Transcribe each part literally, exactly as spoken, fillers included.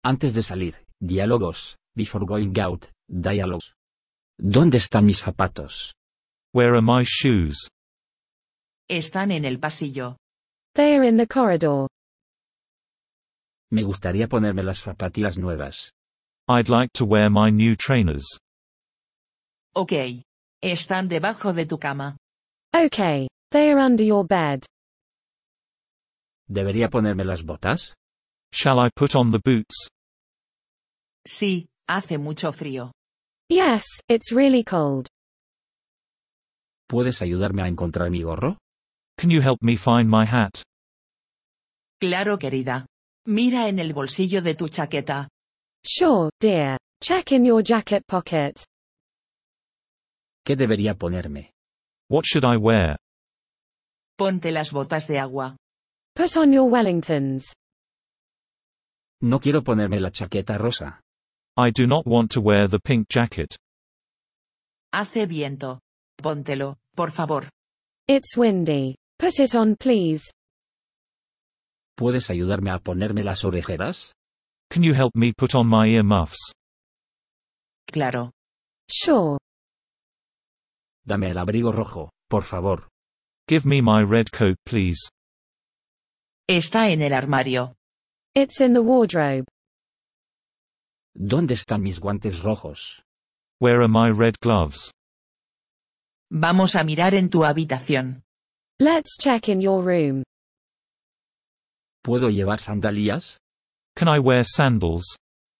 Antes de salir, diálogos. Before going out, dialogues. ¿Dónde están mis zapatos? Where are my shoes? Están en el pasillo. They are in the corridor. Me gustaría ponerme las zapatillas nuevas. I'd like to wear my new trainers. Ok. Están debajo de tu cama. Okay. They are under your bed. ¿Debería ponerme las botas? Shall I put on the boots? Sí, hace mucho frío. Yes, it's really cold. ¿Puedes ayudarme a encontrar mi gorro? Can you help me find my hat? Claro, querida. Mira en el bolsillo de tu chaqueta. Sure, dear. Check in your jacket pocket. ¿Qué debería ponerme? What should I wear? Ponte las botas de agua. Put on your Wellingtons. No quiero ponerme la chaqueta rosa. I do not want to wear the pink jacket. Hace viento. Póntelo, por favor. It's windy. Put it on, please. ¿Puedes ayudarme a ponerme las orejeras? Can you help me put on my earmuffs? Claro. Sure. Dame el abrigo rojo, por favor. Give me my red coat, please. Está en el armario. It's in the wardrobe. ¿Dónde están mis guantes rojos? Where are my red gloves? Vamos a mirar en tu habitación. Let's check in your room. ¿Puedo llevar sandalias? Can I wear sandals?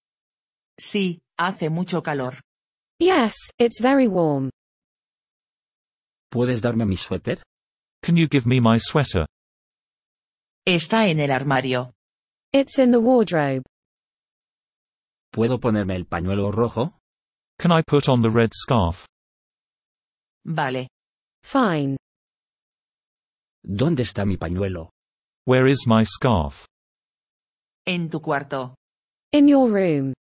Sí, hace mucho calor. Yes, it's very warm. ¿Puedes darme mi suéter? Can you give me my sweater? Está en el armario. It's in the wardrobe. ¿Puedo ponerme el pañuelo rojo? Can I put on the red scarf? Vale. Fine. ¿Dónde está mi pañuelo? Where is my scarf? En tu cuarto. In your room.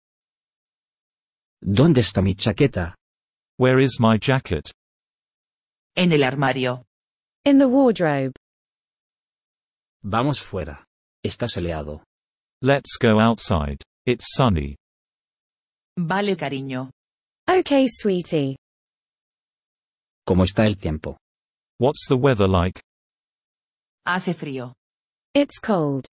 ¿Dónde está mi chaqueta? Where is my jacket? En el armario. In the wardrobe. Vamos fuera. Está soleado. Let's go outside. It's sunny. Vale, cariño. Okay, sweetie. ¿Cómo está el tiempo? What's the weather like? Hace frío. It's cold.